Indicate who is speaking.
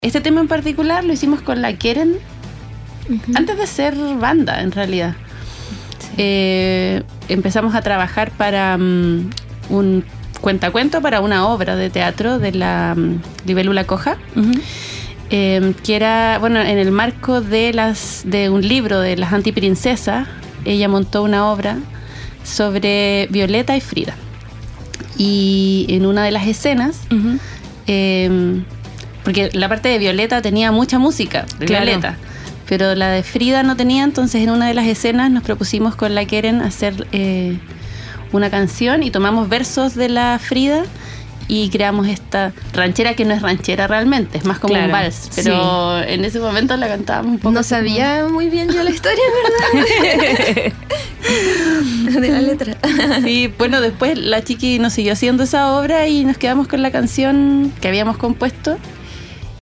Speaker 1: Este tema en particular lo hicimos con la Keren antes de ser banda, en realidad. Sí. Empezamos a trabajar para un cuentacuento, para una obra de teatro de la Libélula Coja, que era, bueno, en el marco de un libro de las antiprincesas. Ella montó una obra sobre Violeta y Frida. Y en una de las escenas, porque la parte de Violeta tenía mucha música, de Violeta, pero la de Frida no tenía, entonces en una de las escenas nos propusimos con la Keren hacer una canción y tomamos versos de la Frida y creamos esta ranchera que no es ranchera realmente, es más como un vals, pero en ese momento la cantábamos un poco.
Speaker 2: No sabía muy bien yo la historia, ¿verdad? De la letra.
Speaker 1: Sí, bueno, después la Chiqui nos siguió haciendo esa obra y nos quedamos con la canción que habíamos compuesto